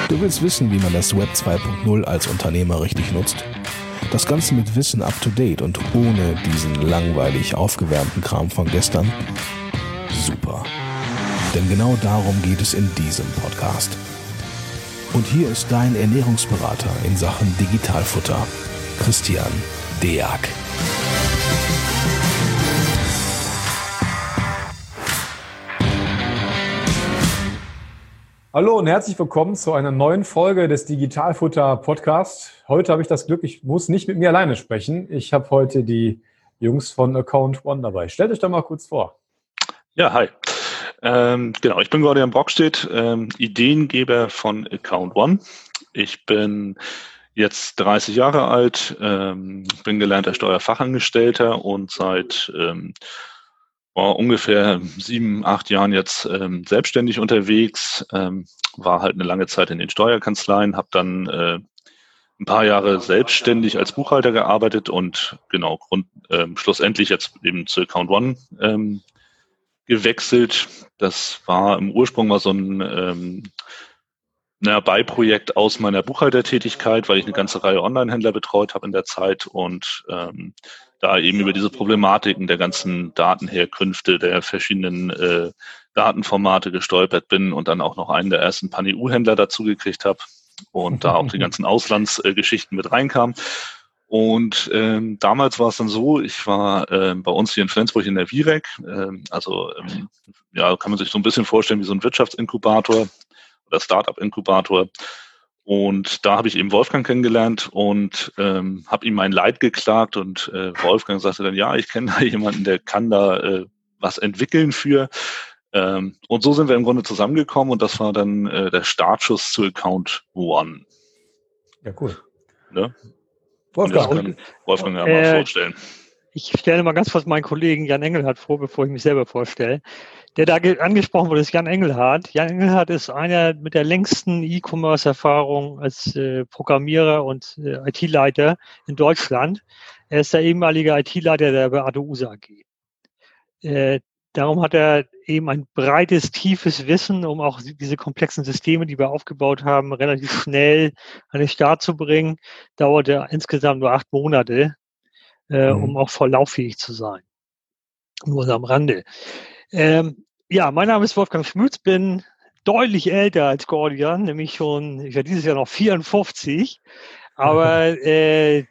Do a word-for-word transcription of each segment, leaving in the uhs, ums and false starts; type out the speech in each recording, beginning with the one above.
Du willst wissen, wie man das Web zwei Punkt null als Unternehmer richtig nutzt? Das Ganze mit Wissen up to date und ohne diesen langweilig aufgewärmten Kram von gestern? Super. Denn genau darum geht es in diesem Podcast. Und hier ist dein Ernährungsberater in Sachen Digitalfutter, Christian Deak. Hallo und herzlich willkommen zu einer neuen Folge des Digitalfutter Podcast. Heute habe ich das Glück, ich muss nicht mit mir alleine sprechen. Ich habe heute die Jungs von Account One dabei. Stellt euch doch mal kurz vor. Ja, hi. Ähm, genau, ich bin Gordian Brockstedt, ähm, Ideengeber von Account One. Ich bin jetzt dreißig Jahre alt, ähm, bin gelernter Steuerfachangestellter und seit ähm, war ungefähr sieben, acht Jahren jetzt ähm, selbstständig unterwegs, ähm, war halt eine lange Zeit in den Steuerkanzleien, habe dann äh, ein paar Jahre selbstständig als Buchhalter gearbeitet und genau, grund, ähm, schlussendlich jetzt eben zu Account One ähm, gewechselt. Das war im Ursprung mal so ein ähm, naja, Beiprojekt aus meiner Buchhaltertätigkeit, weil ich eine ganze Reihe Online-Händler betreut habe in der Zeit und ähm, da eben über diese Problematiken der ganzen Datenherkünfte, der verschiedenen äh, Datenformate gestolpert bin und dann auch noch einen der ersten Pan-E U-Händler dazu gekriegt habe und da auch die ganzen Auslandsgeschichten äh, mit reinkamen. Und ähm, damals war es dann so, ich war äh, bei uns hier in Flensburg in der Virec, äh, also ähm, ja, kann man sich so ein bisschen vorstellen wie so ein Wirtschaftsinkubator oder Startup-Inkubator. Und da habe ich eben Wolfgang kennengelernt und ähm, habe ihm mein Leid geklagt und äh, Wolfgang sagte dann, ja, ich kenne da jemanden, der kann da äh, was entwickeln für. Ähm, und so sind wir im Grunde zusammengekommen und das war dann äh, der Startschuss zu Account One. Ja, cool. Ne? Wolfgang, und das kann Wolfgang ja äh, mal vorstellen. Ich stelle mal ganz kurz meinen Kollegen Jan Engelhardt vor, bevor ich mich selber vorstelle. Der da angesprochen wurde, ist Jan Engelhardt. Jan Engelhardt ist einer mit der längsten E-Commerce-Erfahrung als äh, Programmierer und äh, I T-Leiter in Deutschland. Er ist der ehemalige I T-Leiter der Beate Uhse A G. Äh, darum hat er eben ein breites, tiefes Wissen, um auch diese komplexen Systeme, die wir aufgebaut haben, relativ schnell an den Start zu bringen. Dauerte insgesamt nur acht Monate, äh, mhm. um auch voll lauffähig zu sein. Nur so am Rande. Ähm, ja, mein Name ist Wolfgang Schmütz, bin deutlich älter als Gordian, nämlich schon, ich werde dieses Jahr noch vierundfünfzig, aber äh,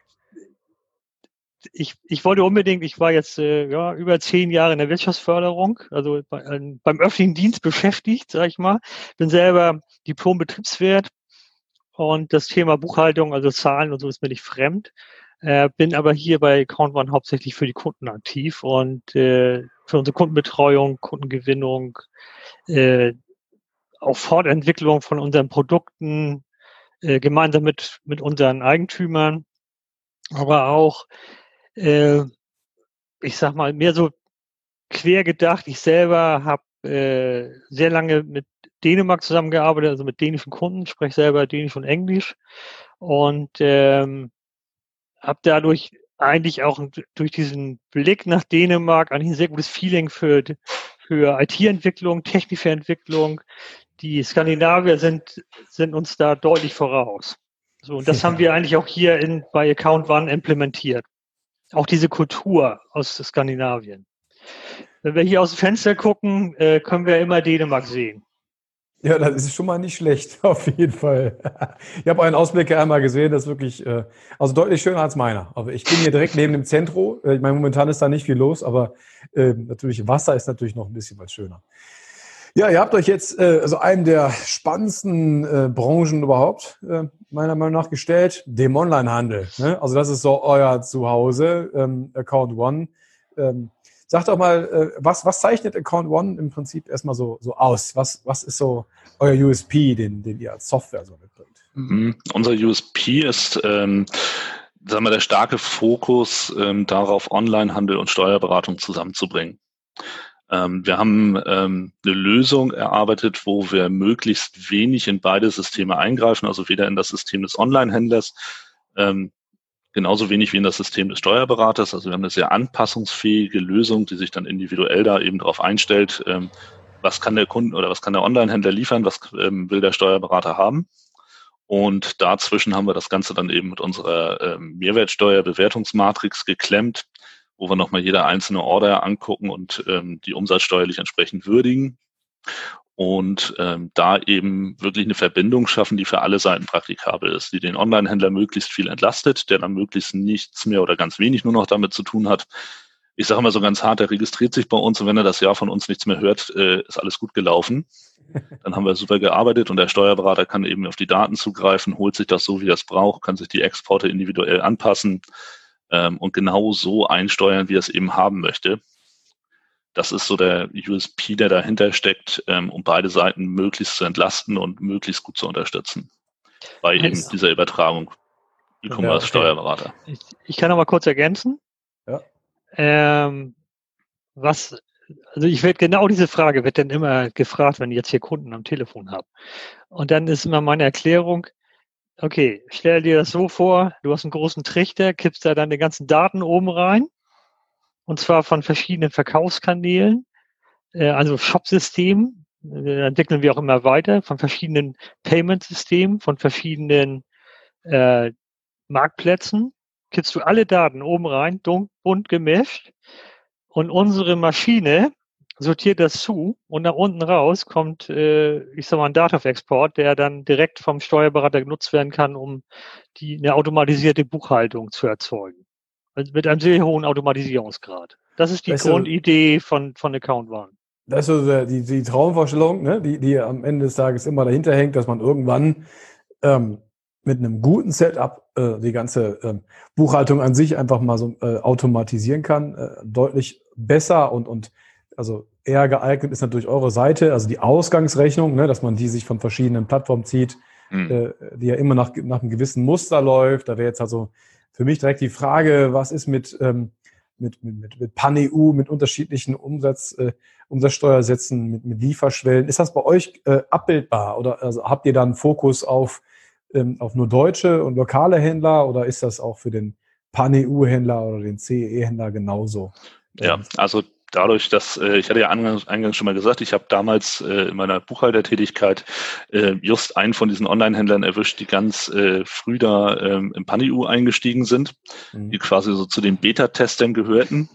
ich, ich wollte unbedingt, ich war jetzt äh, ja, über zehn Jahre in der Wirtschaftsförderung, also bei, äh, beim öffentlichen Dienst beschäftigt, sag ich mal, bin selber Diplom-Betriebswirt und das Thema Buchhaltung, also Zahlen und so ist mir nicht fremd. Äh, bin aber hier bei Account One hauptsächlich für die Kunden aktiv und äh, für unsere Kundenbetreuung, Kundengewinnung, äh, auch Fortentwicklung von unseren Produkten, äh, gemeinsam mit mit unseren Eigentümern, aber auch, äh, ich sag mal, mehr so quer gedacht. Ich selber habe äh, sehr lange mit Dänemark zusammengearbeitet, also mit dänischen Kunden, spreche selber Dänisch und Englisch und ähm, habe dadurch eigentlich auch durch diesen Blick nach Dänemark eigentlich ein sehr gutes Feeling für, für I T-Entwicklung, technische Entwicklung. Die Skandinavier sind, sind uns da deutlich voraus. So, und das haben wir eigentlich auch hier in, bei Account One implementiert. Auch diese Kultur aus Skandinavien. Wenn wir hier aus dem Fenster gucken, äh, können wir immer Dänemark sehen. Ja, das ist schon mal nicht schlecht, auf jeden Fall. Ich habe einen Ausblick einmal gesehen, das ist wirklich, äh, also deutlich schöner als meiner. Aber ich bin hier direkt neben dem Zentrum. Ich meine, momentan ist da nicht viel los, aber äh, natürlich Wasser ist natürlich noch ein bisschen was schöner. Ja, ihr habt euch jetzt äh, also einen der spannendsten äh, Branchen überhaupt, äh, meiner Meinung nach, gestellt, dem Onlinehandel. Ne? Also das ist so euer Zuhause, ähm, Account One. Ähm, Sag doch mal, was, was zeichnet Account One im Prinzip erstmal so, so aus? Was, was ist so euer U S P, den, den ihr als Software so mitbringt? Mhm. Unser U S P ist, ähm, sagen wir, der starke Fokus ähm, darauf, Onlinehandel und Steuerberatung zusammenzubringen. Ähm, wir haben ähm, eine Lösung erarbeitet, wo wir möglichst wenig in beide Systeme eingreifen, also weder in das System des Onlinehändlers, ähm, genauso wenig wie in das System des Steuerberaters. Also wir haben eine sehr anpassungsfähige Lösung, die sich dann individuell da eben darauf einstellt, ähm, was kann der Kunde oder was kann der Onlinehändler liefern, was ähm, will der Steuerberater haben. Und dazwischen haben wir das Ganze dann eben mit unserer ähm, Mehrwertsteuerbewertungsmatrix geklemmt, wo wir nochmal jede einzelne Order angucken und ähm, die umsatzsteuerlich entsprechend würdigen. Und ähm, da eben wirklich eine Verbindung schaffen, die für alle Seiten praktikabel ist, die den Online-Händler möglichst viel entlastet, der dann möglichst nichts mehr oder ganz wenig nur noch damit zu tun hat. Ich sage immer so ganz hart, der registriert sich bei uns und wenn er das Jahr von uns nichts mehr hört, äh, ist alles gut gelaufen. Dann haben wir super gearbeitet und der Steuerberater kann eben auf die Daten zugreifen, holt sich das so, wie er es braucht, kann sich die Exporte individuell anpassen ähm, und genau so einsteuern, wie er es eben haben möchte. Das ist so der U S P, der dahinter steckt, ähm, um beide Seiten möglichst zu entlasten und möglichst gut zu unterstützen bei eben Also, dieser Übertragung E-Commerce-Steuerberater. ja, okay. Ich, ich kann noch mal kurz ergänzen. Ja. Ähm, was, also ich werde genau diese Frage wird dann immer gefragt, wenn ich jetzt hier Kunden am Telefon habe. Und dann ist immer meine Erklärung, okay, stell dir das so vor, du hast einen großen Trichter, kippst da deine ganzen Daten oben rein. Und zwar von verschiedenen Verkaufskanälen, äh, also Shop-Systemen, äh, entwickeln wir auch immer weiter, von verschiedenen Payment-Systemen, von verschiedenen äh, Marktplätzen, kippst du alle Daten oben rein, dun- bunt gemischt und unsere Maschine sortiert das zu und nach unten raus kommt, äh, ich sag mal, ein Data-Export, der dann direkt vom Steuerberater genutzt werden kann, um die eine automatisierte Buchhaltung zu erzeugen. Mit einem sehr hohen Automatisierungsgrad. Das ist die Weißt du, Grundidee von, von Account One. Das ist so der- die, die Traumvorstellung, ne? die, die am Ende des Tages immer dahinter hängt, dass man irgendwann ähm, mit einem guten Setup äh, die ganze ähm, Buchhaltung an sich einfach mal so äh, automatisieren kann. Äh, deutlich besser und, und also eher geeignet ist natürlich eure Seite, also die Ausgangsrechnung, ne? Dass man die sich von verschiedenen Plattformen zieht, Hm. äh, die ja immer nach, nach einem gewissen Muster läuft. Da wäre jetzt also für mich direkt die Frage, was ist mit, ähm, mit, mit, mit, mit Pan-E U, mit unterschiedlichen Umsatz, äh, Umsatzsteuersätzen, mit, mit Lieferschwellen. Ist das bei euch äh, abbildbar oder also habt ihr da einen Fokus auf, ähm, auf nur deutsche und lokale Händler oder ist das auch für den Pan-E U-Händler oder den C E E-Händler genauso? Ja, also dadurch, dass, äh, ich hatte ja eingangs, eingangs schon mal gesagt, ich habe damals äh, in meiner Buchhaltertätigkeit äh, just einen von diesen Online-Händlern erwischt, die ganz äh, früh da ähm, im Pan-E U eingestiegen sind, Mhm. die quasi so zu den Beta-Testern gehörten.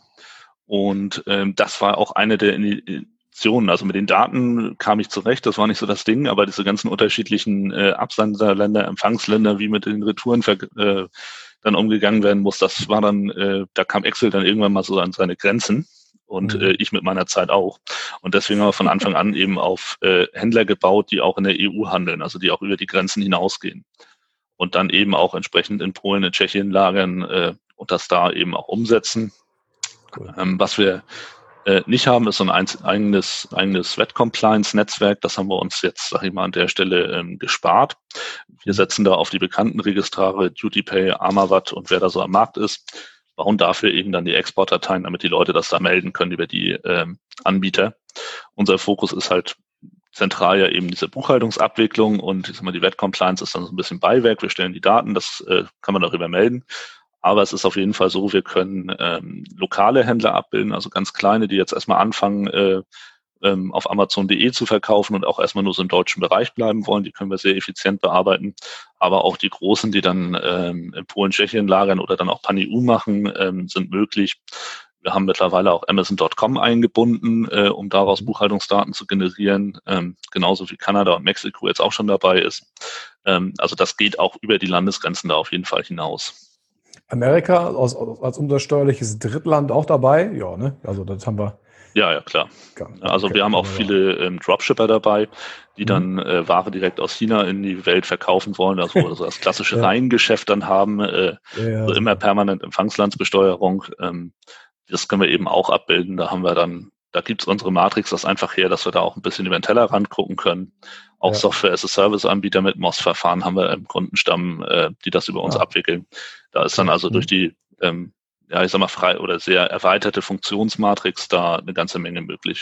Und ähm, das war auch eine der Initiationen. Also mit den Daten kam ich zurecht, das war nicht so das Ding, aber diese ganzen unterschiedlichen äh, Absenderländer, Empfangsländer, wie mit den Retouren ver- äh, dann umgegangen werden muss, das war dann, äh, da kam Excel dann irgendwann mal so an seine Grenzen. Und Mhm. äh, ich mit meiner Zeit auch. Und deswegen haben wir von Anfang an eben auf äh, Händler gebaut, die auch in der E U handeln, also die auch über die Grenzen hinausgehen. Und dann eben auch entsprechend in Polen, in Tschechien lagern äh, und das da eben auch umsetzen. Cool. Ähm, was wir äh, nicht haben, ist so ein eins, eigenes, eigenes V A T-Compliance-Netzwerk. Das haben wir uns jetzt, sag ich mal, an der Stelle ähm, gespart. Wir setzen da auf die bekannten Registrare DutyPay, Armavat und wer da so am Markt ist, bauen dafür eben dann die Exportdateien, damit die Leute das da melden können über die ähm, Anbieter. Unser Fokus ist halt zentral ja eben diese Buchhaltungsabwicklung und ich sag mal, die V A T-Compliance ist dann so ein bisschen Beiwerk. Wir stellen die Daten, das äh, kann man darüber melden. Aber es ist auf jeden Fall so, wir können ähm, lokale Händler abbilden, also ganz kleine, die jetzt erstmal anfangen, äh, ähm, auf Amazon punkt de zu verkaufen und auch erstmal nur so im deutschen Bereich bleiben wollen. Die können wir sehr effizient bearbeiten. Aber auch die Großen, die dann ähm, in Polen, Tschechien lagern oder dann auch Pan-E U machen, ähm, sind möglich. Wir haben mittlerweile auch Amazon Punkt com eingebunden, äh, um daraus Buchhaltungsdaten zu generieren, ähm, genauso wie Kanada und Mexiko jetzt auch schon dabei ist. Ähm, also das geht auch über die Landesgrenzen da auf jeden Fall hinaus. Amerika als, als umsatzsteuerliches Drittland auch dabei? Ja, ne? Also das haben wir. Ja, ja, klar. Ja, Also okay, wir haben auch wunderbar. viele ähm, Dropshipper dabei, die Mhm. dann äh, Ware direkt aus China in die Welt verkaufen wollen, also also das klassische Ja. Reihengeschäft dann haben, äh, Ja, also immer super. permanent Empfangslandsbesteuerung. Ähm, das können wir eben auch abbilden. Da haben wir dann, da gibt's unsere Matrix das einfach her, dass wir da auch ein bisschen über den Tellerrand gucken können. Auch Ja. Software-as-a-Service-Anbieter mit M O S-Verfahren haben wir im Kundenstamm, äh, die das über uns Ah. abwickeln. Da ist dann Okay. also durch Mhm. die ähm, ja, ich sag mal, frei oder sehr erweiterte Funktionsmatrix da eine ganze Menge möglich.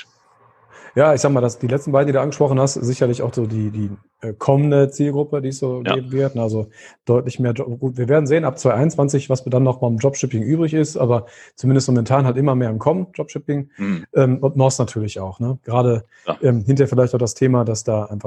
Ja, ich sag mal, dass die letzten beiden, die du angesprochen hast, sicherlich auch so die, die äh, kommende Zielgruppe, die es so Ja. geben wird. Also deutlich mehr Job. Gut, wir werden sehen ab zwanzig einundzwanzig, was dann noch beim Dropshipping übrig ist, aber zumindest momentan halt immer mehr im Kommen, Dropshipping. Hm. Ähm, und M O S natürlich auch. Ne? Gerade Ja. ähm, hinterher vielleicht auch das Thema, dass da einfach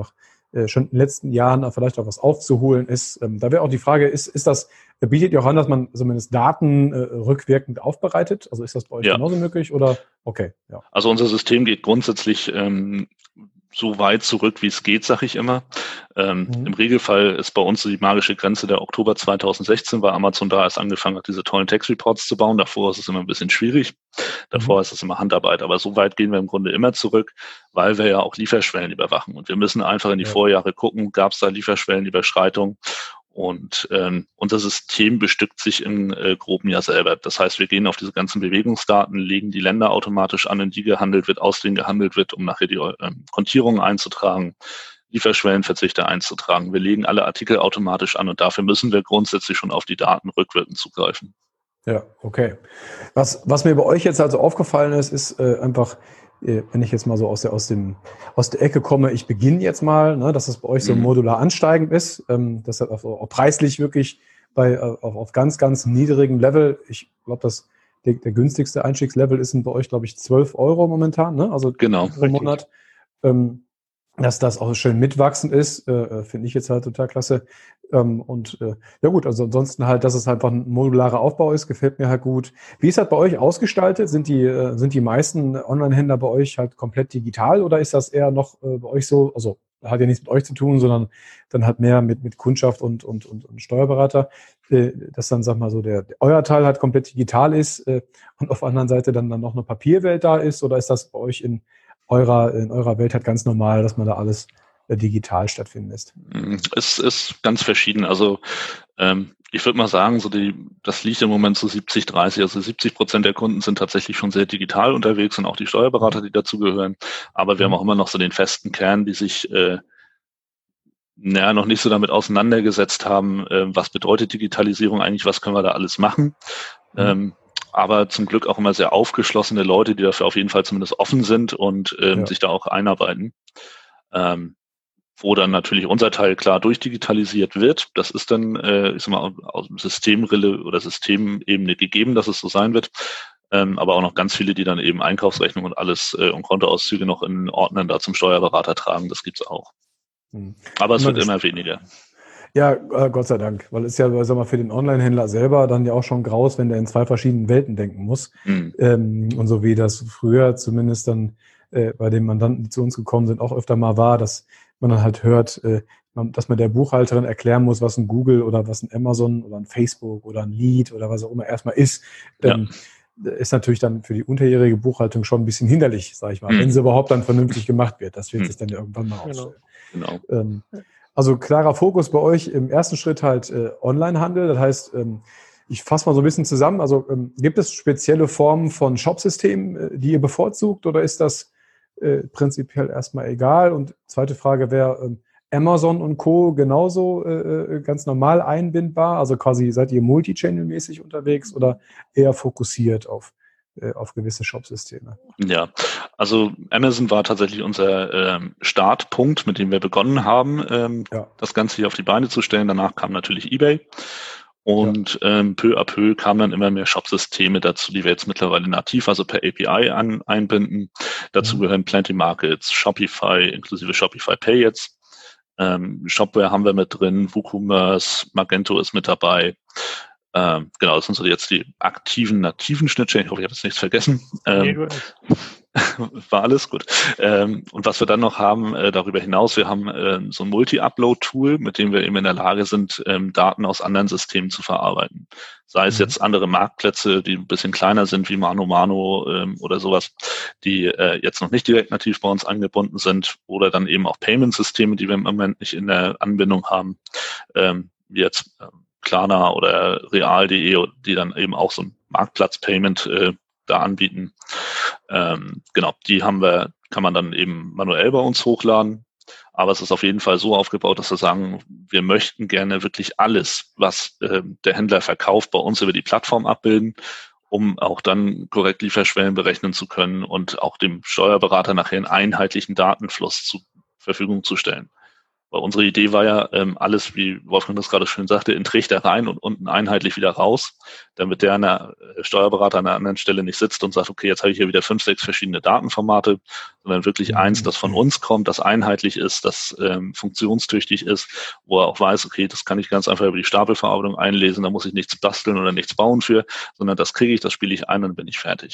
äh, schon in den letzten Jahren vielleicht auch was aufzuholen ist. Ähm, da wäre auch die Frage, ist, ist das, bietet ihr auch an, dass man zumindest Daten äh, rückwirkend aufbereitet? Also ist das bei euch Ja. genauso möglich oder? Okay, ja. Also unser System geht grundsätzlich ähm, so weit zurück, wie es geht, sage ich immer. Ähm, Mhm. Im Regelfall ist bei uns so die magische Grenze der Oktober zweitausendsechzehn, weil Amazon da erst angefangen hat, diese tollen Text-Reports zu bauen. Davor ist es immer ein bisschen schwierig. Davor Mhm. ist es immer Handarbeit. Aber so weit gehen wir im Grunde immer zurück, weil wir ja auch Lieferschwellen überwachen. Und wir müssen einfach in die Ja. Vorjahre gucken, gab es da Lieferschwellenüberschreitungen? Und ähm, unser System bestückt sich im äh, Groben ja selber. Das heißt, wir gehen auf diese ganzen Bewegungsdaten, legen die Länder automatisch an, in die gehandelt wird, aus denen gehandelt wird, um nachher die äh, Kontierungen einzutragen, Lieferschwellenverzichte einzutragen. Wir legen alle Artikel automatisch an und dafür müssen wir grundsätzlich schon auf die Daten rückwirkend zugreifen. Ja, okay. Was, was mir bei euch jetzt also aufgefallen ist, ist äh, einfach, äh, wenn ich jetzt mal so aus der, aus dem, aus der Ecke komme, ich beginne jetzt mal, ne, dass es bei euch so Mhm. modular ansteigend ist, ähm, das hat auch, auch preislich wirklich bei, äh, auf, auf ganz, ganz niedrigem Level. Ich glaube, dass der, der günstigste Einstiegslevel ist bei euch, glaube ich, zwölf Euro momentan, ne? Also Genau. pro Monat. Ähm, dass das auch schön mitwachsend ist, äh, finde ich jetzt halt total klasse. Ähm, und äh, ja gut, also ansonsten halt, dass es einfach ein modularer Aufbau ist, gefällt mir halt gut. Wie ist das bei euch ausgestaltet? Sind die, äh, sind die meisten Online-Händler bei euch halt komplett digital oder ist das eher noch äh, bei euch so, also hat ja nichts mit euch zu tun, sondern dann halt mehr mit, mit Kundschaft und, und, und, und Steuerberater, äh, dass dann, sag mal so, der, der euer Teil halt komplett digital ist äh, und auf der anderen Seite dann, dann noch eine Papierwelt da ist oder ist das bei euch in eurer, in eurer Welt halt ganz normal, dass man da alles äh, digital stattfinden lässt? Es ist ganz verschieden. Also ähm, ich würde mal sagen, so die, das liegt im Moment so siebzig dreißig. Also siebzig Prozent der Kunden sind tatsächlich schon sehr digital unterwegs und auch die Steuerberater, die dazugehören. Aber wir haben auch immer noch so den festen Kern, die sich äh, naja, noch nicht so damit auseinandergesetzt haben, äh, was bedeutet Digitalisierung eigentlich, was können wir da alles machen. Mhm. Ähm, aber zum Glück auch immer sehr aufgeschlossene Leute, die dafür auf jeden Fall zumindest offen sind und ähm, Ja. sich da auch einarbeiten. Ähm, wo dann natürlich unser Teil klar durchdigitalisiert wird. Das ist dann, äh, ich sag mal, aus dem Systemrille oder Systemebene gegeben, dass es so sein wird. Ähm, aber auch noch ganz viele, die dann eben Einkaufsrechnung und alles äh, und Kontoauszüge noch in Ordnern da zum Steuerberater tragen. Das gibt's auch. Mhm. Aber es Immer wird das- immer weniger. Ja, äh, Gott sei Dank, weil es ja, sag mal, für den Online-Händler selber dann ja auch schon graus, wenn der in zwei verschiedenen Welten denken muss. Hm. Ähm, und so wie das früher zumindest dann äh, bei den Mandanten, die zu uns gekommen sind, auch öfter mal war, dass man dann halt hört, äh, man, dass man der Buchhalterin erklären muss, was ein Google oder was ein Amazon oder ein Facebook oder ein Lead oder was auch immer erstmal ist. Ähm, ist natürlich dann für die unterjährige Buchhaltung schon ein bisschen hinderlich, sage ich mal, Hm. wenn sie überhaupt dann vernünftig gemacht wird. Das wird Hm. sich dann ja irgendwann mal Genau. ausstellen. Genau. Ähm, also klarer Fokus bei euch im ersten Schritt halt äh, Onlinehandel. Das heißt, ähm, ich fasse mal so ein bisschen zusammen. Also ähm, gibt es spezielle Formen von Shopsystemen, äh, die ihr bevorzugt oder ist das äh, prinzipiell erstmal egal? Und zweite Frage wäre, ähm, Amazon und Co. genauso äh, äh, ganz normal einbindbar? Also quasi seid ihr multichannel-mäßig unterwegs oder eher fokussiert auf, äh, auf gewisse Shopsysteme? Ja, also Amazon war tatsächlich unser ähm, Startpunkt, mit dem wir begonnen haben, ähm, Ja. das Ganze hier auf die Beine zu stellen. Danach kam natürlich eBay und ähm, peu à peu kamen dann immer mehr Shopsysteme dazu, die wir jetzt mittlerweile nativ, also per A P I an, einbinden. Dazu Mhm. gehören Plenty Markets, Shopify, inklusive Shopify Pay jetzt. Ähm, Shopware haben wir mit drin, WooCommerce, Magento ist mit dabei. Ähm, genau, das sind so jetzt die aktiven, nativen Schnittstellen. Ich hoffe, ich habe jetzt nichts vergessen. Ähm, Nee, du- war alles gut. Ähm, und was wir dann noch haben, äh, darüber hinaus, wir haben äh, so ein Multi-Upload-Tool, mit dem wir eben in der Lage sind, ähm, Daten aus anderen Systemen zu verarbeiten. Sei es Mhm. jetzt andere Marktplätze, die ein bisschen kleiner sind, wie Mano Mano ähm, oder sowas, die äh, jetzt noch nicht direkt nativ bei uns angebunden sind, oder dann eben auch Payment-Systeme, die wir im Moment nicht in der Anbindung haben, ähm, wie jetzt ähm, Klarna oder Real punkt de, die dann eben auch so ein Marktplatz-Payment äh, da anbieten. Ähm, genau, die haben wir, kann man dann eben manuell bei uns hochladen. Aber es ist auf jeden Fall so aufgebaut, dass wir sagen, wir möchten gerne wirklich alles, was äh, der Händler verkauft, bei uns über die Plattform abbilden, um auch dann korrekt Lieferschwellen berechnen zu können und auch dem Steuerberater nachher einen einheitlichen Datenfluss zur Verfügung zu stellen. Weil unsere Idee war ja, ähm, alles, wie Wolfgang das gerade schön sagte, in Trichter rein und unten einheitlich wieder raus, damit der an der Steuerberater an einer anderen Stelle nicht sitzt und sagt, okay, jetzt habe ich hier wieder fünf, sechs verschiedene Datenformate, sondern wirklich mhm. eins, das von uns kommt, das einheitlich ist, das ähm, funktionstüchtig ist, wo er auch weiß, okay, das kann ich ganz einfach über die Stapelverarbeitung einlesen, da muss ich nichts basteln oder nichts bauen für, sondern das kriege ich, das spiele ich ein und dann bin ich fertig.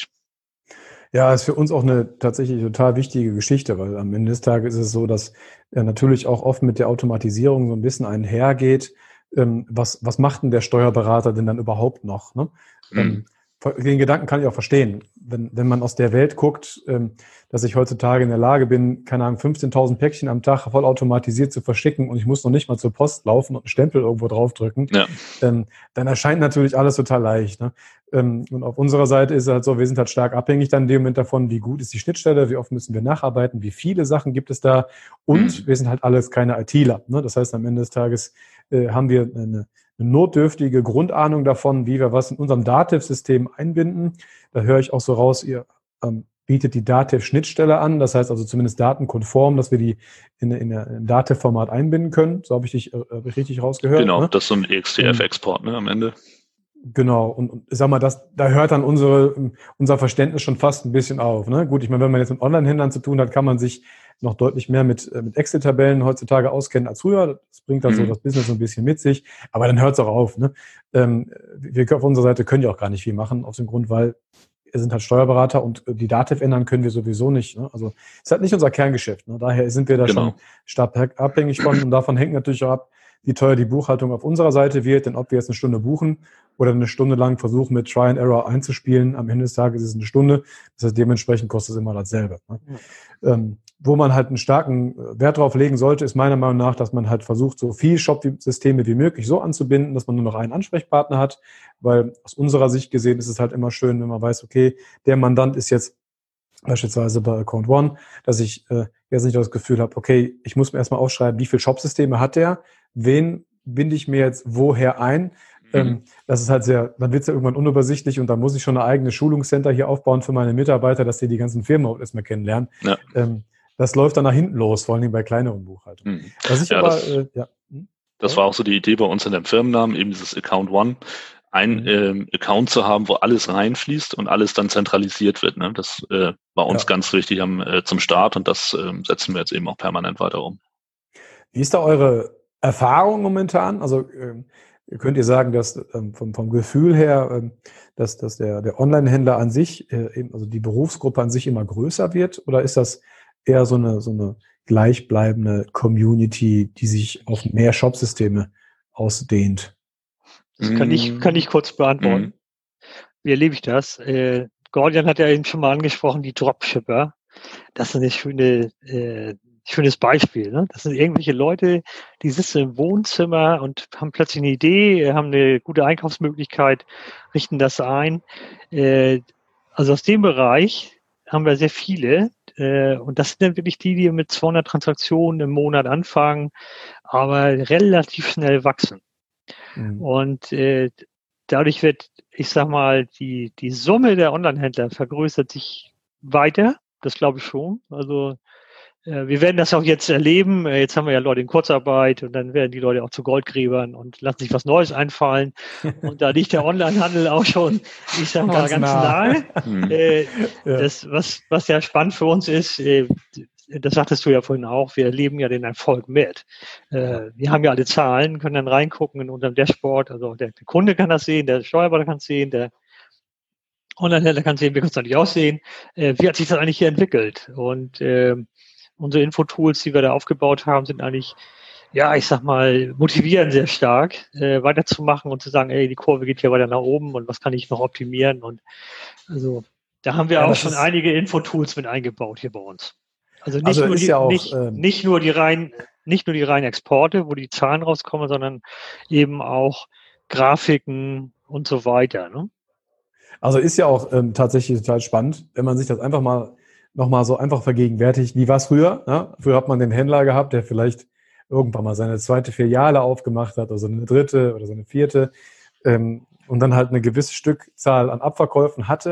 Ja, ist für uns auch eine tatsächlich total wichtige Geschichte, weil am Ende des Tages ist es so, dass ja natürlich auch oft mit der Automatisierung so ein bisschen einhergeht. Ähm, was, was macht denn der Steuerberater denn dann überhaupt noch? Ne? Mhm. Ähm, den Gedanken kann ich auch verstehen. Wenn, wenn man aus der Welt guckt, ähm, dass ich heutzutage in der Lage bin, keine Ahnung, fünfzehntausend Päckchen am Tag vollautomatisiert zu verschicken und ich muss noch nicht mal zur Post laufen und einen Stempel irgendwo draufdrücken, ja. ähm, dann erscheint natürlich alles total leicht. Ne? Ähm, und auf unserer Seite ist es halt so, wir sind halt stark abhängig dann in dem Moment davon, wie gut ist die Schnittstelle, wie oft müssen wir nacharbeiten, wie viele Sachen gibt es da und mhm. wir sind halt alles keine ITler. Ne? Das heißt, am Ende des Tages äh, haben wir eine eine notdürftige Grundahnung davon, wie wir was in unserem Dativ-System einbinden. Da höre ich auch so raus, ihr ähm, bietet die Dativ-Schnittstelle an, das heißt also zumindest datenkonform, dass wir die in, in, in ein Dativ-Format einbinden können. So habe ich dich äh, richtig rausgehört. Genau, ne? Das ist so ein E X T F-Export ne, am Ende. Genau, und, und ich sag mal, das, da hört dann unsere, unser Verständnis schon fast ein bisschen auf. Ne? Gut, ich meine, wenn man jetzt mit Online-Händlern zu tun hat, kann man sich noch deutlich mehr mit, mit Excel-Tabellen heutzutage auskennen als früher. Das bringt dann mhm. so das Business so ein bisschen mit sich. Aber dann hört es auch auf. Ne? Ähm, wir auf unserer Seite können ja auch gar nicht viel machen, aus dem Grund, weil wir sind halt Steuerberater und die Dativ ändern können wir sowieso nicht. Ne? Also ist halt nicht unser Kerngeschäft. Ne? Daher sind wir da genau. schon stark abhängig von. Und davon hängt natürlich auch ab, wie teuer die Buchhaltung auf unserer Seite wird. Denn ob wir jetzt eine Stunde buchen oder eine Stunde lang versuchen, mit Try and Error einzuspielen, am Ende des Tages ist es eine Stunde. Das heißt, dementsprechend kostet es immer dasselbe. Ne? Ja. Ähm, wo man halt einen starken Wert drauf legen sollte, ist meiner Meinung nach, dass man halt versucht, so viel Shop-Systeme wie möglich so anzubinden, dass man nur noch einen Ansprechpartner hat. Weil aus unserer Sicht gesehen ist es halt immer schön, wenn man weiß, okay, der Mandant ist jetzt beispielsweise bei Account One, dass ich äh, jetzt nicht das Gefühl habe, okay, ich muss mir erstmal aufschreiben, wie viele Shop-Systeme hat der, wen binde ich mir jetzt woher ein. Mhm. Ähm, das ist halt sehr, dann wird es ja irgendwann unübersichtlich und dann muss ich schon ein eigenes Schulungscenter hier aufbauen für meine Mitarbeiter, dass die die ganzen Firmen auch erstmal kennenlernen. Ja. Ähm, das läuft dann nach hinten los, vor allem bei kleineren Buchhaltungen. Mhm. Was ich ja, aber, das, äh, ja. Hm? das war auch so die Idee bei uns in dem Firmennamen, eben dieses Account One, ein mhm. ähm, Account zu haben, wo alles reinfließt und alles dann zentralisiert wird. Ne? Das äh, war uns ja. ganz wichtig am, äh, zum Start und das äh, setzen wir jetzt eben auch permanent weiter um. Wie ist da eure Erfahrung momentan? Also ähm, könnt ihr sagen, dass ähm, vom, vom Gefühl her, ähm, dass, dass der, der Online-Händler an sich, äh, eben, also die Berufsgruppe an sich immer größer wird? Oder ist das eher so eine, so eine gleichbleibende Community, die sich auf mehr Shop-Systeme ausdehnt? Das kann ich, kann ich kurz beantworten. Mhm. Wie erlebe ich das? Äh, Gordian hat ja eben schon mal angesprochen, die Dropshipper. Das ist eine schöne, äh, schönes Beispiel. Ne? Das sind irgendwelche Leute, die sitzen im Wohnzimmer und haben plötzlich eine Idee, haben eine gute Einkaufsmöglichkeit, richten das ein. Äh, also aus dem Bereich haben wir sehr viele. Äh, und das sind dann wirklich die, die mit zweihundert Transaktionen im Monat anfangen, aber relativ schnell wachsen. Mhm. Und äh, dadurch wird, ich sag mal, die, die Summe der Online-Händler vergrößert sich weiter. Das glaube ich schon. Also äh, wir werden das auch jetzt erleben. Äh, jetzt haben wir ja Leute in Kurzarbeit und dann werden die Leute auch zu Goldgräbern und lassen sich was Neues einfallen. Und da liegt der Online-Handel auch schon, ich sag mal, ganz, ganz nah. nahe. äh, ja. Das, was, was ja spannend für uns ist, äh, das sagtest du ja vorhin auch, wir erleben ja den Erfolg mit. Äh, wir haben ja alle Zahlen, können dann reingucken in unserem Dashboard. Also der, der Kunde kann das sehen, der Steuerberater kann es sehen, der Online-Händler kann sehen, wir können es natürlich auch sehen. Äh, wie hat sich das eigentlich hier entwickelt? Und äh, unsere Infotools, die wir da aufgebaut haben, sind eigentlich, ja, ich sag mal, motivieren sehr stark, äh, weiterzumachen und zu sagen, ey, die Kurve geht hier weiter nach oben und was kann ich noch optimieren? Und also da haben wir ja, auch schon einige Infotools mit eingebaut hier bei uns. Also nicht, also nur, die, ja auch, nicht, ähm, nicht nur die rein, nicht nur die reinen Exporte, wo die Zahlen rauskommen, sondern eben auch Grafiken und so weiter. Ne? Also ist ja auch ähm, tatsächlich total spannend, wenn man sich das einfach mal nochmal so einfach vergegenwärtigt. Wie war es früher? Ne? Früher hat man den Händler gehabt, der vielleicht irgendwann mal seine zweite Filiale aufgemacht hat, also eine dritte oder so eine vierte, ähm, und dann halt eine gewisse Stückzahl an Abverkäufen hatte.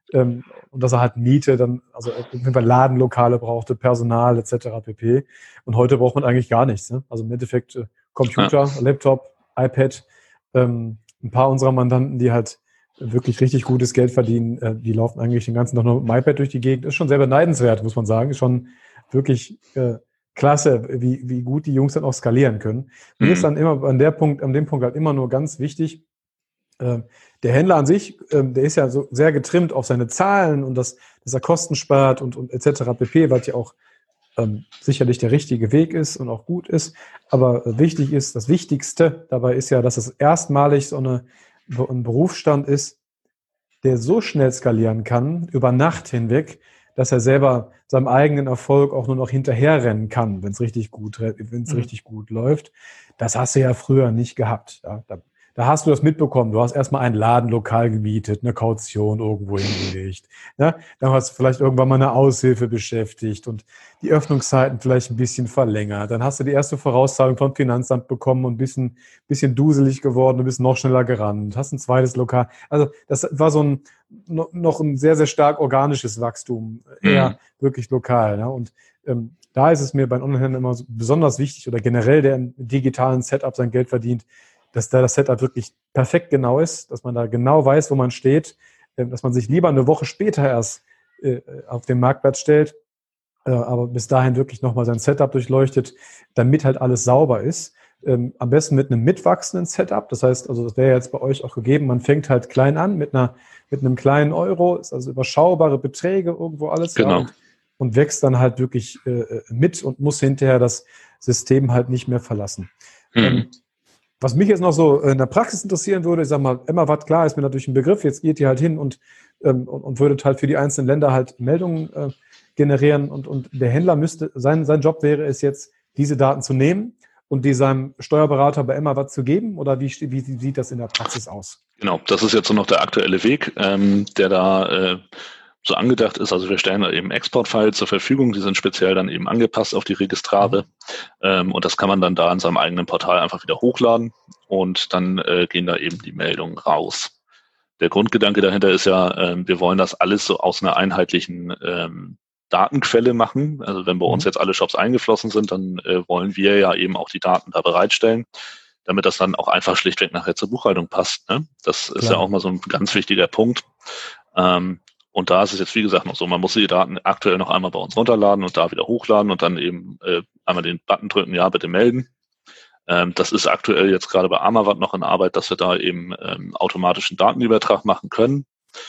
ähm, und dass er halt Miete, dann, also wenn man Ladenlokale brauchte, Personal et cetera pp. Und heute braucht man eigentlich gar nichts. Ne? Also im Endeffekt äh, Computer, ja. Laptop, iPad, ähm, ein paar unserer Mandanten, die halt wirklich richtig gutes Geld verdienen, äh, die laufen eigentlich den ganzen Tag nur mit dem iPad durch die Gegend. Ist schon sehr beneidenswert, muss man sagen. Ist schon wirklich äh, klasse, wie, wie gut die Jungs dann auch skalieren können. Mhm. Mir ist dann immer an der Punkt, an dem Punkt halt immer nur ganz wichtig, äh, der Händler an sich, äh, der ist ja so sehr getrimmt auf seine Zahlen und das, dass er Kosten spart und, und et cetera pp., was ja auch ähm, sicherlich der richtige Weg ist und auch gut ist. Aber äh, wichtig ist, das Wichtigste dabei ist ja, dass es erstmalig so eine, ein Berufsstand ist, der so schnell skalieren kann, über Nacht hinweg, dass er selber seinem eigenen Erfolg auch nur noch hinterherrennen kann, wenn es richtig gut, wenn es mhm. richtig gut läuft. Das hast du ja früher nicht gehabt. Ja, da, da hast du das mitbekommen. Du hast erstmal ein Ladenlokal gemietet, eine Kaution irgendwo hingelegt. Ja, dann hast du vielleicht irgendwann mal eine Aushilfe beschäftigt und die Öffnungszeiten vielleicht ein bisschen verlängert. Dann hast du die erste Vorauszahlung vom Finanzamt bekommen und ein bisschen, bisschen duselig geworden, du bist noch schneller gerannt, hast ein zweites Lokal. Also das war so ein noch ein sehr, sehr stark organisches Wachstum, eher mhm. wirklich lokal. Ja? Und ähm, da ist es mir bei Onlinehändlern immer so besonders wichtig oder generell, der im digitalen Setup sein Geld verdient, dass da das Setup wirklich perfekt genau ist, dass man da genau weiß, wo man steht, äh, dass man sich lieber eine Woche später erst äh, auf den Marktplatz stellt, äh, aber bis dahin wirklich nochmal sein Setup durchleuchtet, damit halt alles sauber ist. Ähm, am besten mit einem mitwachsenden Setup. Das heißt, also das wäre jetzt bei euch auch gegeben, man fängt halt klein an mit einer mit einem kleinen Euro, ist also überschaubare Beträge irgendwo alles. Genau. Ja, und, und wächst dann halt wirklich äh, mit und muss hinterher das System halt nicht mehr verlassen. Mhm. Ähm, was mich jetzt noch so in der Praxis interessieren würde, ich sag mal, Emmawatt, klar, ist mir natürlich ein Begriff, jetzt geht ihr halt hin und, ähm, und, und würdet halt für die einzelnen Länder halt Meldungen äh, generieren und, und der Händler müsste, sein, sein Job wäre es jetzt, diese Daten zu nehmen und die seinem Steuerberater bei Emmawatt zu geben? Oder wie, wie sieht das in der Praxis aus? Genau, das ist jetzt so noch der aktuelle Weg, ähm, der da äh, so angedacht ist. Also wir stellen da eben Exportfiles zur Verfügung, die sind speziell dann eben angepasst auf die Registrare. Ähm, und das kann man dann da in seinem eigenen Portal einfach wieder hochladen und dann äh, gehen da eben die Meldungen raus. Der Grundgedanke dahinter ist ja, ähm, wir wollen das alles so aus einer einheitlichen ähm, Datenquelle machen. Also wenn bei uns jetzt alle Shops eingeflossen sind, dann äh, wollen wir ja eben auch die Daten da bereitstellen, damit das dann auch einfach schlichtweg nachher zur Buchhaltung passt. Ne? Das ist Klar. ja auch mal so ein ganz wichtiger Punkt. Ähm, und da ist es jetzt, wie gesagt, noch so, man muss die Daten aktuell noch einmal bei uns runterladen und da wieder hochladen und dann eben äh, einmal den Button drücken, ja, bitte melden. Ähm, das ist aktuell jetzt gerade bei Emmawatt noch in Arbeit, dass wir da eben ähm, automatischen Datenübertrag machen können.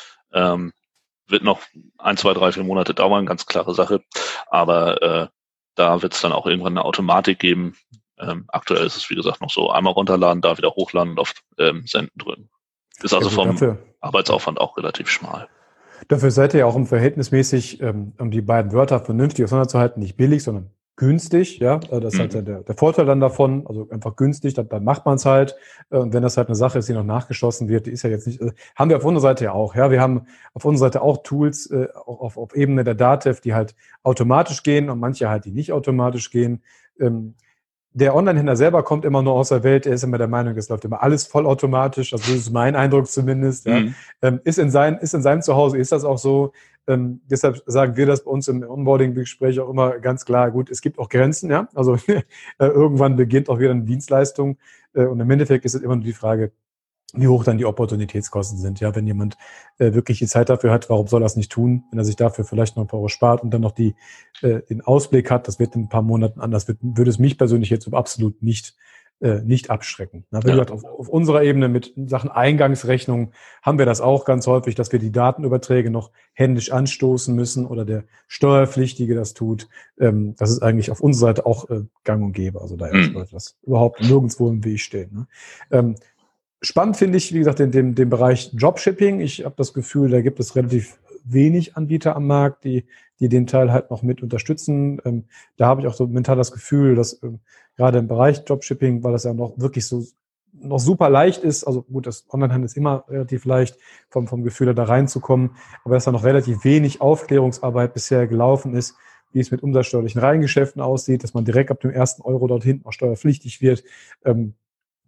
Ähm, wird noch ein, zwei, drei, vier Monate dauern, ganz klare Sache. Aber äh, da wird es dann auch irgendwann eine Automatik geben. Ähm, aktuell ist es, wie gesagt, noch so, einmal runterladen, da wieder hochladen und auf ähm, Senden drücken. Ist also ja, vom dafür, Arbeitsaufwand auch relativ schmal. Dafür seid ihr ja auch um verhältnismäßig, ähm, um die beiden Wörter vernünftig auseinanderzuhalten, nicht billig, sondern günstig, ja, das ist halt mhm. der, der Vorteil dann davon, also einfach günstig, dann, dann macht man es halt, und wenn das halt eine Sache ist, die noch nachgeschossen wird, die ist ja jetzt nicht, also haben wir auf unserer Seite ja auch, ja, wir haben auf unserer Seite auch Tools, äh, auch auf, auf Ebene der Datev, die halt automatisch gehen und manche halt, die nicht automatisch gehen. ähm, Der Onlinehändler selber kommt immer nur aus der Welt, er ist immer der Meinung, es läuft immer alles vollautomatisch, also das ist mein Eindruck zumindest, ja. Mhm. Ähm, ist in sein, ist in seinem Zuhause, ist das auch so. Ähm, deshalb sagen wir das bei uns im Onboarding-Gespräch auch immer ganz klar, gut, es gibt auch Grenzen, ja, also äh, irgendwann beginnt auch wieder eine Dienstleistung äh, und im Endeffekt ist es immer nur die Frage, wie hoch dann die Opportunitätskosten sind. Ja, wenn jemand äh, wirklich die Zeit dafür hat, warum soll er es nicht tun? Wenn er sich dafür vielleicht noch ein paar Euro spart und dann noch die, äh, den Ausblick hat, das wird in ein paar Monaten anders, wird, würde es mich persönlich jetzt absolut nicht, äh, nicht abschrecken. Na, wie ja. gesagt, auf, auf unserer Ebene mit Sachen Eingangsrechnung haben wir das auch ganz häufig, dass wir die Datenüberträge noch händisch anstoßen müssen oder der Steuerpflichtige das tut. Ähm, das ist eigentlich auf unserer Seite auch äh, gang und gäbe. Also da mhm. sollte das überhaupt nirgendwo im Weg stehen. Ne? Ähm, Spannend finde ich, wie gesagt, den, den, den Bereich Dropshipping. Ich habe das Gefühl, da gibt es relativ wenig Anbieter am Markt, die, die den Teil halt noch mit unterstützen. Ähm, da habe ich auch so mental das Gefühl, dass ähm, gerade im Bereich Dropshipping, weil das ja noch wirklich so noch super leicht ist, also gut, das Onlinehandel ist immer relativ leicht, vom, vom Gefühl her da reinzukommen, aber dass da noch relativ wenig Aufklärungsarbeit bisher gelaufen ist, wie es mit umsatzsteuerlichen Reihengeschäften aussieht, dass man direkt ab dem ersten Euro dort hinten auch steuerpflichtig wird. Ähm,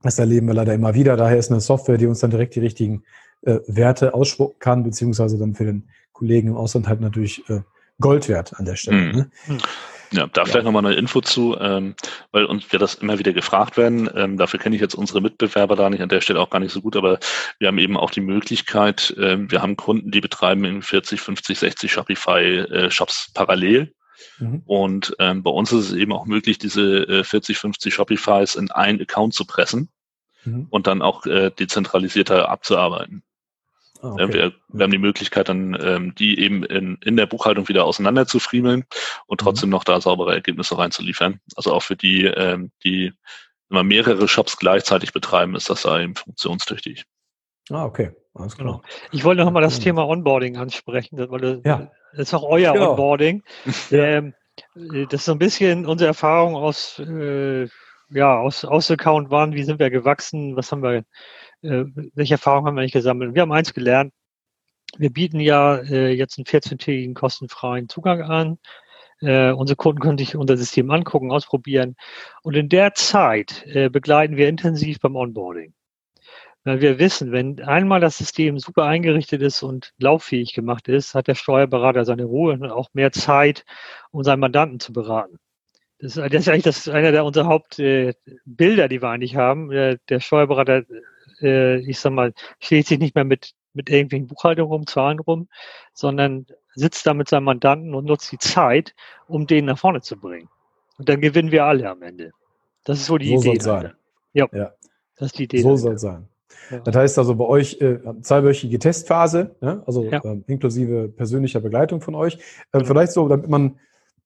Das erleben wir leider immer wieder. Daher ist eine Software, die uns dann direkt die richtigen äh, Werte ausspucken kann, beziehungsweise dann für den Kollegen im Ausland halt natürlich äh, Gold wert an der Stelle. Mhm. Ne? Ja, da vielleicht ja. nochmal eine Info zu, ähm, weil uns wir das immer wieder gefragt werden. Ähm, dafür kenne ich jetzt unsere Mitbewerber da nicht an der Stelle auch gar nicht so gut, aber wir haben eben auch die Möglichkeit, ähm, wir haben Kunden, die betreiben in vierzig, fünfzig, sechzig Shopify-Shops äh, parallel. Mhm. Und ähm, bei uns ist es eben auch möglich, diese äh, vierzig, fünfzig Shopifys in einen Account zu pressen mhm. und dann auch äh, dezentralisierter abzuarbeiten. Ah, okay. wir, wir haben die Möglichkeit, dann ähm, die eben in, in der Buchhaltung wieder auseinander zu friemeln und trotzdem mhm. noch da saubere Ergebnisse reinzuliefern. Also auch für die, ähm, die immer mehrere Shops gleichzeitig betreiben, ist das da eben funktionstüchtig. Ah, okay. Alles klar. Genau. Ich wollte noch mal das Thema Onboarding ansprechen, weil das, ja. das ist auch euer genau. Onboarding. Ja. Ähm, das ist so ein bisschen unsere Erfahrung aus, äh, ja, aus, aus Account One. Wie sind wir gewachsen? Was haben wir, äh, welche Erfahrungen haben wir nicht gesammelt? Wir haben eins gelernt. Wir bieten ja äh, jetzt einen vierzehntägigen kostenfreien Zugang an. Äh, unsere Kunden können sich unser System angucken, ausprobieren. Und in der Zeit äh, begleiten wir intensiv beim Onboarding. Weil wir wissen, wenn einmal das System super eingerichtet ist und lauffähig gemacht ist, hat der Steuerberater seine Ruhe und auch mehr Zeit, um seinen Mandanten zu beraten. Das ist, das ist eigentlich das, einer der unserer Hauptbilder, äh, die wir eigentlich haben. Der, der Steuerberater, äh, ich sag mal, schlägt sich nicht mehr mit, mit irgendwelchen Buchhaltungen rum, Zahlen rum, sondern sitzt da mit seinem Mandanten und nutzt die Zeit, um den nach vorne zu bringen. Und dann gewinnen wir alle am Ende. Das ist so die so Idee. Soll sein. Ja, ja, das ist die Idee. So dahinter. Soll sein. Ja. Das heißt also bei euch äh, zweiwöchige Testphase, ne? also ja. ähm, inklusive persönlicher Begleitung von euch. Ähm, ja. Vielleicht so, damit man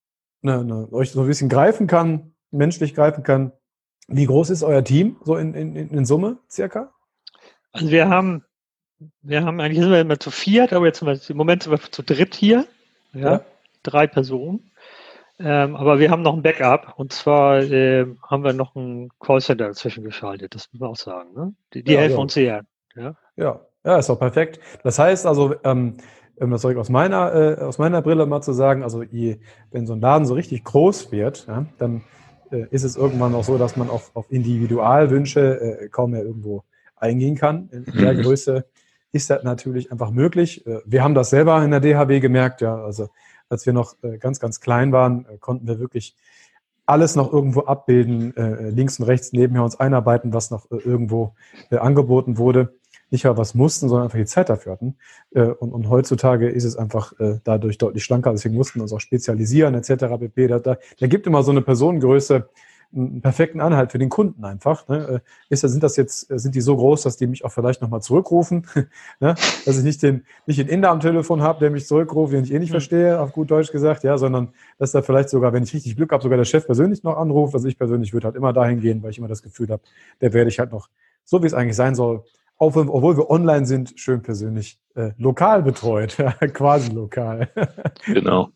ne, ne, euch so ein bisschen greifen kann, menschlich greifen kann. Wie groß ist euer Team so in, in, in Summe circa? Also wir haben, wir haben eigentlich sind wir immer zu viert, aber jetzt im Moment sind wir zu dritt hier. Ja, ja. Drei Personen. Ähm, aber wir haben noch ein Backup und zwar äh, haben wir noch ein Callcenter dazwischen geschaltet, das muss man auch sagen. Ne? Die, die ja, helfen ja. uns sehr. Ja? ja, ja, ist doch perfekt. Das heißt also, ähm, das soll ich aus meiner, äh, aus meiner Brille mal zu sagen, also je, wenn so ein Laden so richtig groß wird, ja, dann äh, ist es irgendwann auch so, dass man auf, auf Individualwünsche äh, kaum mehr irgendwo eingehen kann. In der mhm. Größe ist das natürlich einfach möglich. Äh, wir haben das selber in der D H W gemerkt, ja, also als wir noch äh, ganz, ganz klein waren, äh, konnten wir wirklich alles noch irgendwo abbilden, äh, links und rechts nebenher uns einarbeiten, was noch äh, irgendwo äh, angeboten wurde. Nicht mal was mussten, sondern einfach die Zeit dafür hatten. Äh, und, und heutzutage ist es einfach äh, dadurch deutlich schlanker. Deswegen mussten wir uns auch spezialisieren et cetera pp. Da, da, da gibt immer so eine Personengröße einen perfekten Anhalt für den Kunden einfach. Ne? Ist, sind das jetzt, sind die so groß, dass die mich auch vielleicht nochmal zurückrufen? Ne? Dass ich nicht den, nicht den Inder am Telefon habe, der mich zurückruft, den ich eh nicht verstehe, auf gut Deutsch gesagt, ja, sondern dass da vielleicht sogar, wenn ich richtig Glück habe, sogar der Chef persönlich noch anruft. Also ich persönlich würde halt immer dahin gehen, weil ich immer das Gefühl habe, der werde ich halt noch, so wie es eigentlich sein soll, auch wenn, obwohl wir online sind, schön persönlich äh, lokal betreut, quasi lokal. Genau.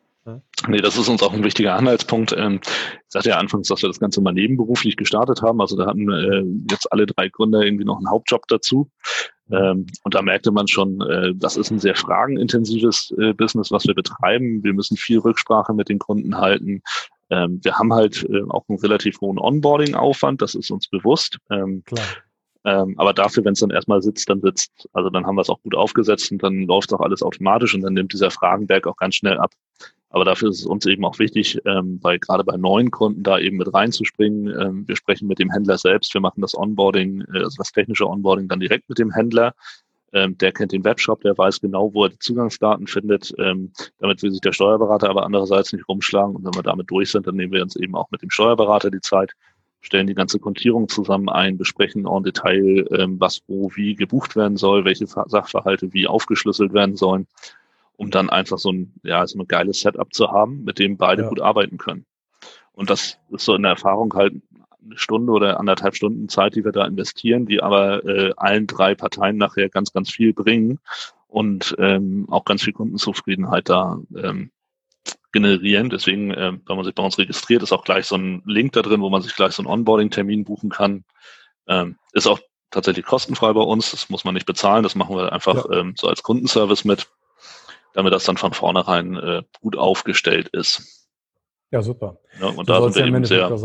Nee, das ist uns auch ein wichtiger Anhaltspunkt. Ich sagte ja anfangs, dass wir das Ganze mal nebenberuflich gestartet haben. Also da hatten äh, jetzt alle drei Gründer irgendwie noch einen Hauptjob dazu. Ähm, und da merkte man schon, äh, das ist ein sehr fragenintensives äh, Business, was wir betreiben. Wir müssen viel Rücksprache mit den Kunden halten. Ähm, wir haben halt äh, auch einen relativ hohen Onboarding-Aufwand, das ist uns bewusst. Ähm, Klar. Ähm, aber dafür, wenn es dann erstmal sitzt, dann sitzt. Also dann haben wir es auch gut aufgesetzt und dann läuft auch alles automatisch und dann nimmt dieser Fragenberg auch ganz schnell ab. Aber dafür ist es uns eben auch wichtig, ähm, bei gerade bei neuen Kunden da eben mit reinzuspringen. Ähm, wir sprechen mit dem Händler selbst, wir machen das Onboarding, äh, also das technische Onboarding dann direkt mit dem Händler. Ähm, der kennt den Webshop, der weiß genau, wo er die Zugangsdaten findet. Ähm, damit will sich der Steuerberater aber andererseits nicht rumschlagen. Und wenn wir damit durch sind, dann nehmen wir uns eben auch mit dem Steuerberater die Zeit, stellen die ganze Kontierung zusammen ein, besprechen en Detail, ähm, was wo wie gebucht werden soll, welche Sachverhalte wie aufgeschlüsselt werden sollen, um dann einfach so ein, ja, so ein geiles Setup zu haben, mit dem beide ja. gut arbeiten können. Und das ist so in der Erfahrung halt eine Stunde oder anderthalb Stunden Zeit, die wir da investieren, die aber äh, allen drei Parteien nachher ganz, ganz viel bringen und ähm, auch ganz viel Kundenzufriedenheit da ähm, generieren. Deswegen, äh, wenn man sich bei uns registriert, ist auch gleich so ein Link da drin, wo man sich gleich so einen Onboarding-Termin buchen kann. Ähm, ist auch tatsächlich kostenfrei bei uns. Das muss man nicht bezahlen. Das machen wir einfach ja. ähm, so als Kundenservice mit, damit das dann von vornherein äh, gut aufgestellt ist. Ja, super. Ja, und so da sind wir ja eben sehr, sein.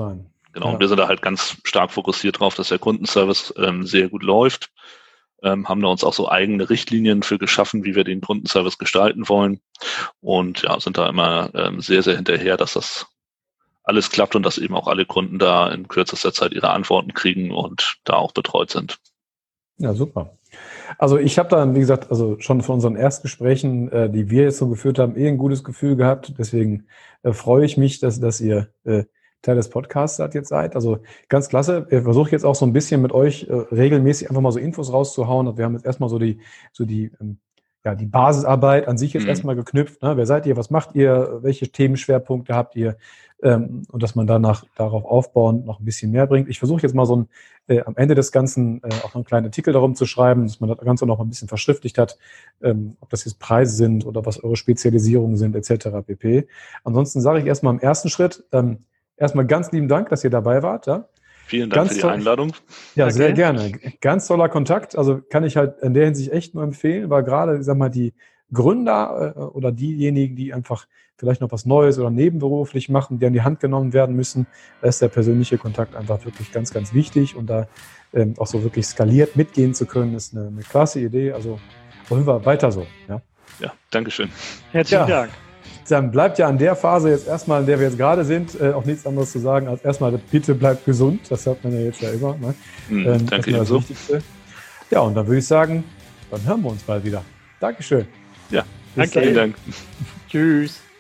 Genau, Ja. und wir sind da halt ganz stark fokussiert drauf, dass der Kundenservice ähm, sehr gut läuft. Ähm, haben da uns auch so eigene Richtlinien für geschaffen, wie wir den Kundenservice gestalten wollen. Und ja, sind da immer ähm, sehr, sehr hinterher, dass das alles klappt und dass eben auch alle Kunden da in kürzester Zeit ihre Antworten kriegen und da auch betreut sind. Ja, super. Also ich habe da, wie gesagt, also schon von unseren Erstgesprächen, äh, die wir jetzt so geführt haben, eh ein gutes Gefühl gehabt. Deswegen äh, freue ich mich, dass, dass ihr äh, Teil des Podcasts jetzt seid. Also ganz klasse. Ich versuche jetzt auch so ein bisschen mit euch äh, regelmäßig einfach mal so Infos rauszuhauen. Und wir haben jetzt erstmal so die, so die, ähm, ja, die Basisarbeit an sich jetzt Mhm. erstmal geknüpft. Ne? Wer seid ihr? Was macht ihr? Welche Themenschwerpunkte habt ihr? Ähm, und dass man danach darauf aufbauend noch ein bisschen mehr bringt. Ich versuche jetzt mal so ein, äh, am Ende des Ganzen äh, auch einen kleinen Artikel darum zu schreiben, dass man das Ganze noch ein bisschen verschriftlicht hat, ähm, ob das jetzt Preise sind oder was eure Spezialisierungen sind, et cetera pp. Ansonsten sage ich erstmal im ersten Schritt, ähm, erstmal ganz lieben Dank, dass ihr dabei wart. Ja? Vielen Dank Ganz für die toll. Einladung. Ja, Danke. sehr gerne. Ganz toller Kontakt. Also kann ich halt in der Hinsicht echt nur empfehlen, weil gerade, ich sag mal, die Gründer äh, oder diejenigen, die einfach vielleicht noch was Neues oder nebenberuflich machen, die an die Hand genommen werden müssen, da ist der persönliche Kontakt einfach wirklich ganz, ganz wichtig und da ähm, auch so wirklich skaliert mitgehen zu können, ist eine, eine klasse Idee. Also auf jeden Fall weiter so. Ja. Ja, Dankeschön. Herzlichen Ja. Dank. Dann bleibt ja an der Phase jetzt erstmal, in der wir jetzt gerade sind, äh, auch nichts anderes zu sagen, als erstmal bitte bleibt gesund. Das hat man ja jetzt ja immer. Ne? Mhm, Ähm, danke das ist das ebenso. Wichtigste. Ja, und dann würde ich sagen, dann hören wir uns bald wieder. Dankeschön. Ja, Bis Danke. vielen dahin. Dank. Tschüss.